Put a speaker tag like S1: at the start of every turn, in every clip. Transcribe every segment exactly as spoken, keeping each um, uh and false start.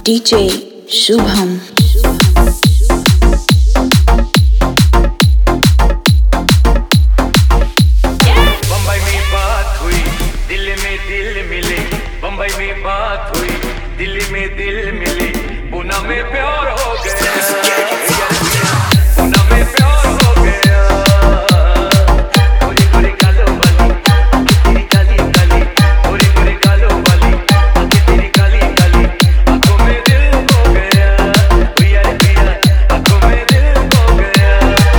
S1: D J Shubham।
S2: Bombay में बात हुई, दिल्ली में दिल मिले। बम्बई में बात हुई, दिल्ली में दिल मिले। पूना में प्यार हो गया, पूना में प्यार हो गया। गोरी गोरी गालों वाली, तेरी काली काली। गोरी गोरी गालों वाली, तेरी काली काली। आंखों में दिल हो गया, भैया भैया। आंखों में दिल हो गया।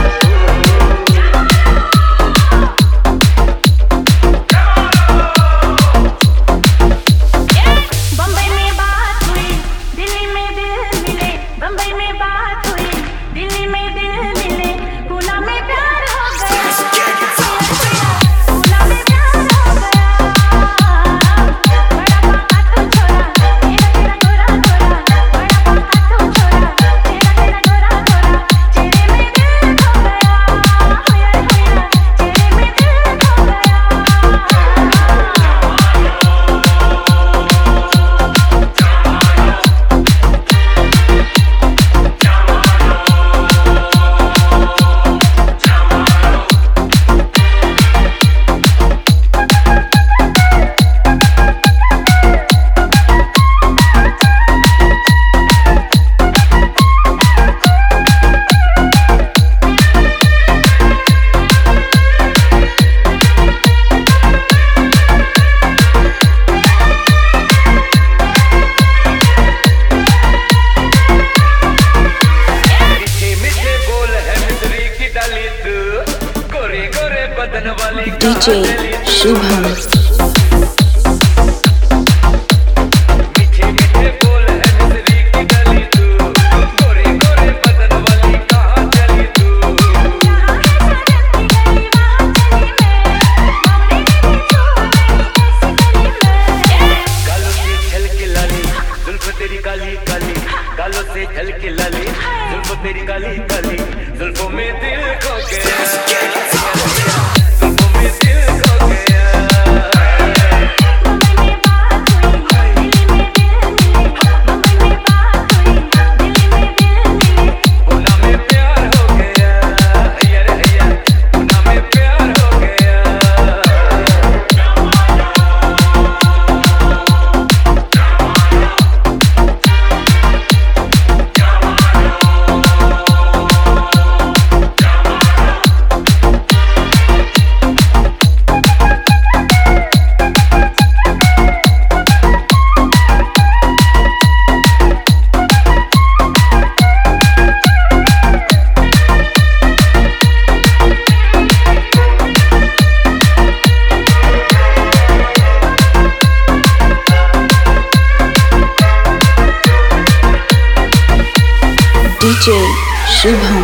S3: बम्बई में बात हुई, दिल्ली में दिल मिले। बम्बई में बात हुई, दिल्ली में दिल मिले। पूना में प्यार हो गया, पूना में प्यार हो गया। बड़ा पापा तू छोरा, तेरा तेरा गोरा गोरा। बड़ा पापा तू छोरा, तेरा तेरा गोरा गोरा। चेहरे में दिल हो गया, होया होया। चेहरे में दिल हो गया।
S2: मीठे मीठे बोल है मिस्री की डाली तू। गोरे गोरे बदन वाली
S1: D J Shubham।
S2: मीठे मीठे बोल है मिस्री की डाली तू। गोरे गोरे बदन वाली कहाँ चली तू।
S3: यहाँ है सजन की गली, वहाँ चली मैं। मौली ने भी छू गई ऐसी गली में।
S2: गालों से झलके लाली, जुल्फ तेरी काली काली। गालों से झलके लाली, जुल्फ तेरी काली काली। जुल्फों में दिल खो गया, जुल्फों में दिल खो गया।
S3: बम्बई में बात हुई, दिल्ली में दिल मिले। बम्बई में बात हुई, दिल्ली में दिल मिले।
S2: पूना में प्यार हो गया, हैया रे हैया। पूना में प्यार हो गया।
S1: D J Shubham।